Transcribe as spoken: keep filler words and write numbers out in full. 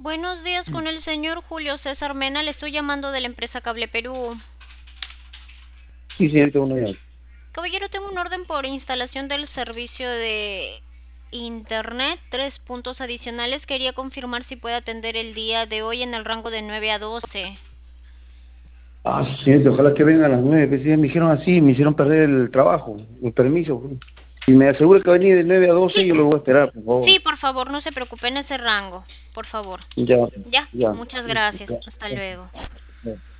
Buenos días con el señor Julio César Mena, le estoy llamando de la empresa Cable Perú. Sí, señorita, uno ya. Caballero, tengo un orden por instalación del servicio de Internet, tres puntos adicionales. Quería confirmar si puede atender el día de hoy en el rango de nueve a doce. Ah, señorita, ojalá que vengan a las nueve. Pues, sí, me dijeron así, me hicieron perder el trabajo, el permiso. Y me asegura que va a venir de nueve a Sí, doce, yo lo voy a esperar, por favor. sí, por favor, no se preocupe en ese rango, por favor. Ya, Ya, ya. muchas gracias. Ya, Hasta ya, luego. ya.